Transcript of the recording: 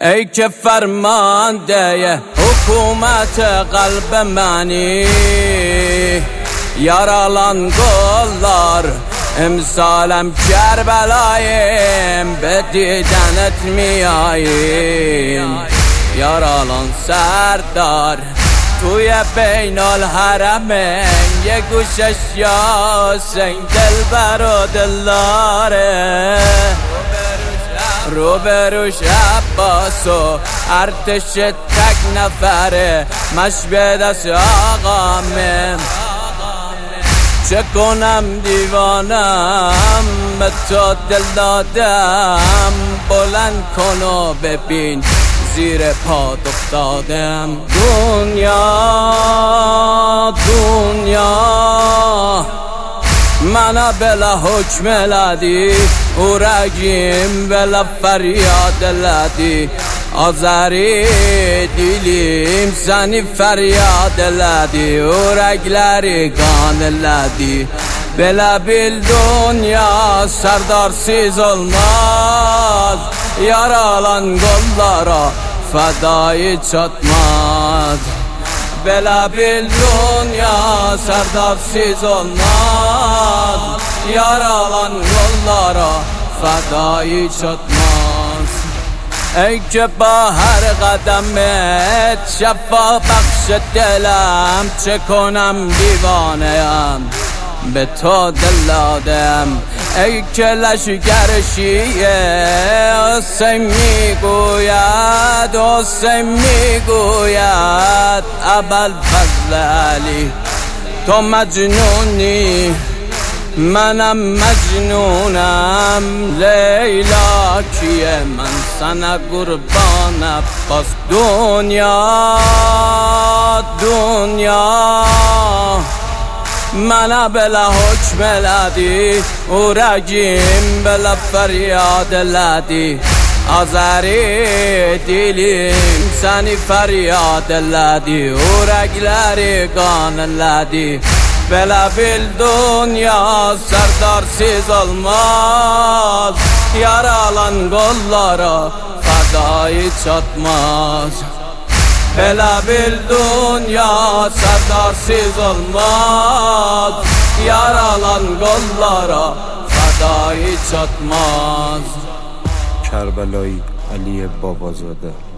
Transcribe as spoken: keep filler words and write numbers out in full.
ای که فرمانده حکومت قلب منی، یارالان گلlar امسالم کربلایم، به دیدنت میاییم. یارالان سردار توی بین الحرمین، یه گوشش یاسین دلبر و دلداره، روبروش عباس و ارتش تک نفره، مش به دست آقامه. چه کنم دیوانم به تو دل دادم، بلند کن و ببین زیر پات افتادم. دنیا دنیا منو بلا حکم لدی، او رگیم بلا فریاد لدی، آزاری دیلیم سنی فریاد لدی، او رگلری گان لدی. بلا بیل دنیا سردارsiz olmaz، yaralan kollara fedai çatmaz. Bela bil dünya serdapsiz olmaz, yaralan kollara fedai çatmaz. ای که با هر قدمت شفا بخش دلم، چه کنم دیوانه‌ام به تو دل دادم. ای که لشگر شیعه حسین میگوید، حسین میگوید ابوالفضل علی تو مجنونی، منم مجنونم. لیلا کیه من سنه قربان عباس. دنیا دنیا منو بلا حکم لدی، او رگیم بلا فریاد لدی، آزاری دیلیم سنی فریاد لدی، او رگلری گان لدی. بلا بیل dünya serdapsiz olmaz، yaralan kollara fedai çatmaz. Bela bil dünya serdapsiz olmaz، yaralan kollara fedai çatmaz. کربلایی علی بابازاده.